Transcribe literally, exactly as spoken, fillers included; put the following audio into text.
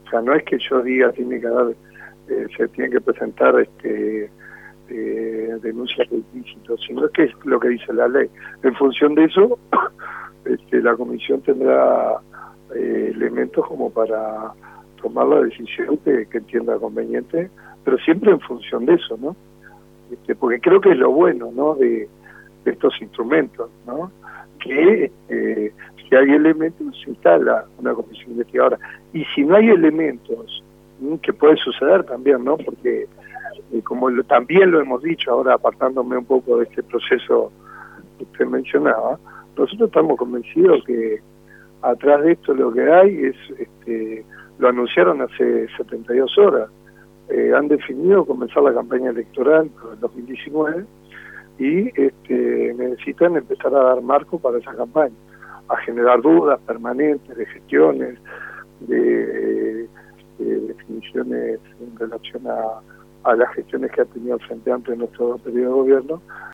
O sea, no es que yo diga tiene que haber, eh, se tiene que presentar este eh, denuncias de ilícitos, sino que es lo que dice la ley. En función de eso, este, la comisión tendrá eh, elementos como para tomar la decisión que, que entienda conveniente, pero siempre en función de eso, ¿no? Este, porque creo que es lo bueno, ¿no?, de, de estos instrumentos, ¿no?, que eh, si hay elementos se instala una comisión investigadora, y si no hay elementos, ¿sí?, que puede suceder también, ¿no?, porque eh, como lo, también lo hemos dicho ahora, apartándome un poco de este proceso que usted mencionaba, nosotros estamos convencidos que atrás de esto lo que hay es, este, lo anunciaron hace setenta y dos horas, eh, han definido comenzar la campaña electoral para el dos mil diecinueve y este, necesitan empezar a dar marco para esa campaña, a generar dudas permanentes de gestiones, de, de definiciones en relación a, a las gestiones que ha tenido el Frente Amplio en nuestro periodo de gobierno,